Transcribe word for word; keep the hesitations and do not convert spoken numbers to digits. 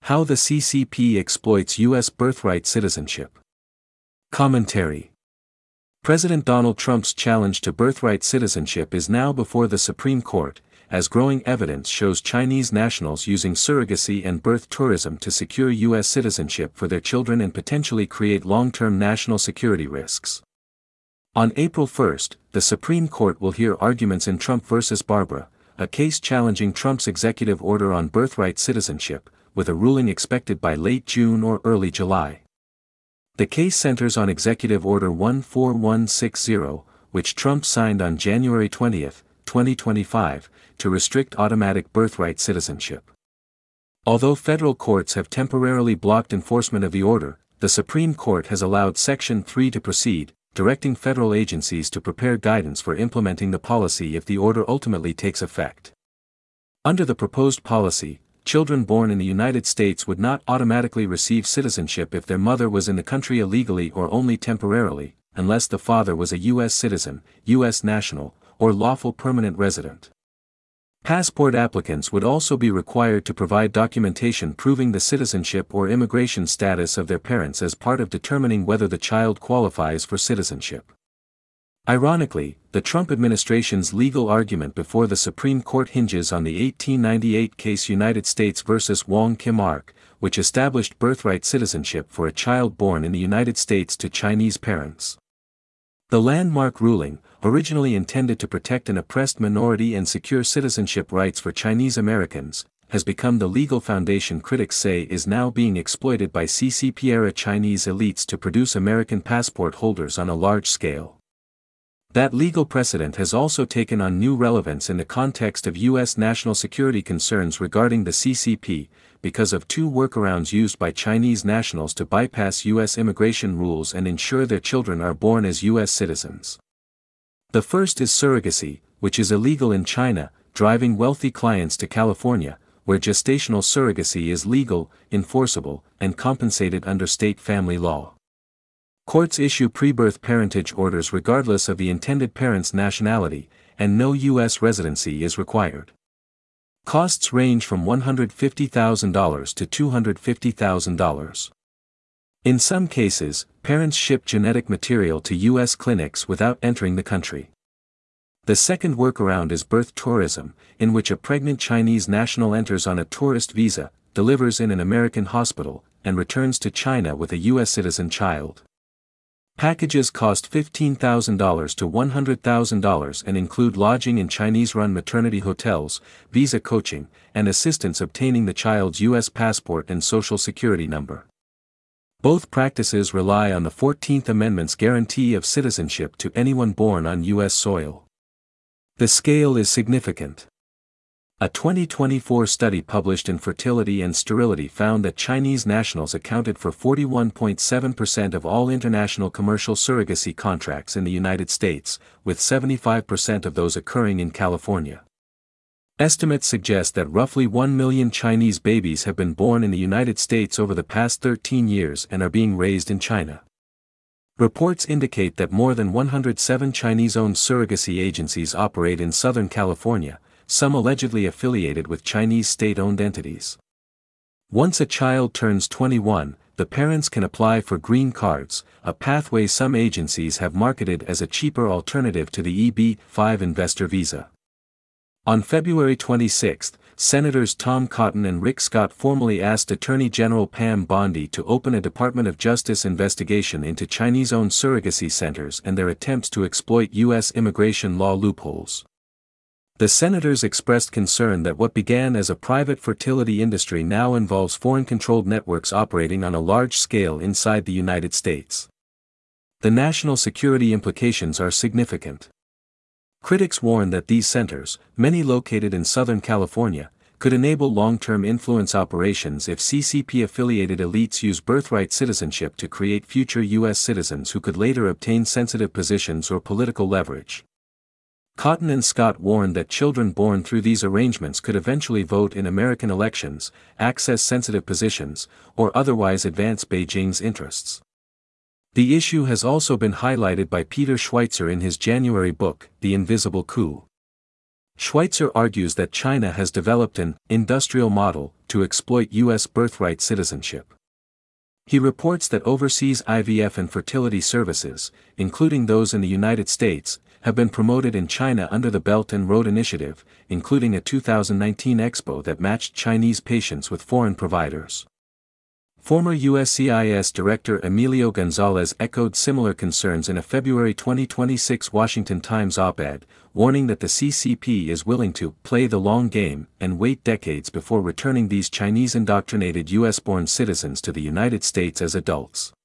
How the C C P exploits U S birthright citizenship. Commentary. President Donald Trump's challenge to birthright citizenship is now before the Supreme Court, as growing evidence shows Chinese nationals using surrogacy and birth tourism to secure U S citizenship for their children and potentially create long-term national security risks. On April first, the Supreme Court will hear arguments in Trump versus Barbara, a case challenging Trump's executive order on birthright citizenship, with a ruling expected by late June or early July. The case centers on Executive Order one four one six zero, which Trump signed on January twentieth, twenty twenty-five, to restrict automatic birthright citizenship. Although federal courts have temporarily blocked enforcement of the order, the Supreme Court has allowed Section three to proceed, directing federal agencies to prepare guidance for implementing the policy if the order ultimately takes effect. Under the proposed policy, children born in the United States would not automatically receive citizenship if their mother was in the country illegally or only temporarily, unless the father was a U S citizen, U S national, or lawful permanent resident. Passport applicants would also be required to provide documentation proving the citizenship or immigration status of their parents as part of determining whether the child qualifies for citizenship. Ironically, the Trump administration's legal argument before the Supreme Court hinges on the eighteen ninety-eight case United States versus Wong Kim Ark, which established birthright citizenship for a child born in the United States to Chinese parents. The landmark ruling, originally intended to protect an oppressed minority and secure citizenship rights for Chinese Americans, has become the legal foundation critics say is now being exploited by C C P-era Chinese elites to produce American passport holders on a large scale. That legal precedent has also taken on new relevance in the context of U S national security concerns regarding the C C P, because of two workarounds used by Chinese nationals to bypass U S immigration rules and ensure their children are born as U S citizens. The first is surrogacy, which is illegal in China, driving wealthy clients to California, where gestational surrogacy is legal, enforceable, and compensated under state family law. Courts issue pre-birth parentage orders regardless of the intended parent's nationality, and no U S residency is required. Costs range from one hundred fifty thousand dollars to two hundred fifty thousand dollars. In some cases, parents ship genetic material to U S clinics without entering the country. The second workaround is birth tourism, in which a pregnant Chinese national enters on a tourist visa, delivers in an American hospital, and returns to China with a U S citizen child. Packages cost fifteen thousand dollars to one hundred thousand dollars and include lodging in Chinese-run maternity hotels, visa coaching, and assistance obtaining the child's U S passport and social security number. Both practices rely on the fourteenth Amendment's guarantee of citizenship to anyone born on U S soil. The scale is significant. A twenty twenty-four study published in Fertility and Sterility found that Chinese nationals accounted for forty-one point seven percent of all international commercial surrogacy contracts in the United States, with seventy-five percent of those occurring in California. Estimates suggest that roughly one million Chinese babies have been born in the United States over the past thirteen years and are being raised in China. Reports indicate that more than one hundred seven Chinese-owned surrogacy agencies operate in Southern California, some allegedly affiliated with Chinese state-owned entities. Once a child turns twenty-one, the parents can apply for green cards, a pathway some agencies have marketed as a cheaper alternative to the E B five investor visa. On February twenty-sixth, Senators Tom Cotton and Rick Scott formally asked Attorney General Pam Bondi to open a Department of Justice investigation into Chinese-owned surrogacy centers and their attempts to exploit U S immigration law loopholes. The senators expressed concern that what began as a private fertility industry now involves foreign-controlled networks operating on a large scale inside the United States. The national security implications are significant. Critics warn that these centers, many located in Southern California, could enable long-term influence operations if C C P-affiliated elites use birthright citizenship to create future U S citizens who could later obtain sensitive positions or political leverage. Cotton and Scott warned that children born through these arrangements could eventually vote in American elections, access sensitive positions, or otherwise advance Beijing's interests. The issue has also been highlighted by Peter Schweitzer in his January book, The Invisible Coup. Schweitzer argues that China has developed an industrial model to exploit U S birthright citizenship. He reports that overseas I V F and fertility services, including those in the United States, have been promoted in China under the Belt and Road Initiative, including a two thousand nineteen expo that matched Chinese patients with foreign providers. Former U S C I S Director Emilio Gonzalez echoed similar concerns in a February twenty twenty-six Washington Times op-ed, warning that the C C P is willing to play the long game and wait decades before returning these Chinese-indoctrinated U S-born citizens to the United States as adults.